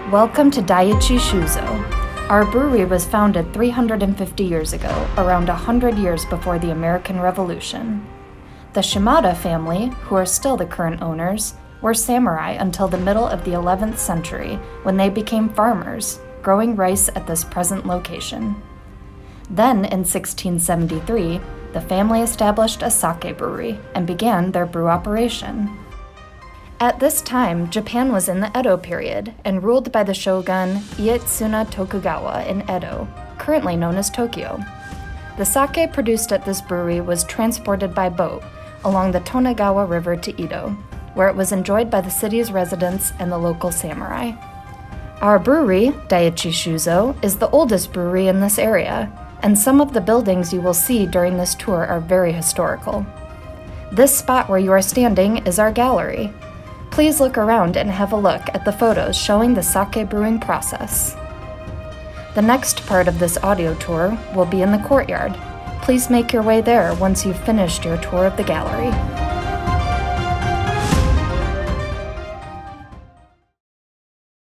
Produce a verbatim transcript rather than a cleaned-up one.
Welcome to Daiichi Shuzo. Our brewery was founded three hundred fifty years ago, around one hundred years before the American Revolution. The Shimada family, who are still the current owners, were samurai until the middle of the eleventh century when they became farmers, growing rice at this present location. Then, in sixteen seventy-three, the family established a sake brewery and began their brew operation. At this time, Japan was in the Edo period and ruled by the shogun Ieyatsuna Tokugawa in Edo, currently known as Tokyo. The sake produced at this brewery was transported by boat along the Tonegawa River to Edo, where it was enjoyed by the city's residents and the local samurai. Our brewery, Daiichi Shuzo, is the oldest brewery in this area, and some of the buildings you will see during this tour are very historical. This spot where you are standing is our gallery. Please look around and have a look at the photos showing the sake brewing process. The next part of this audio tour will be in the courtyard. Please make your way there once you've finished your tour of the gallery.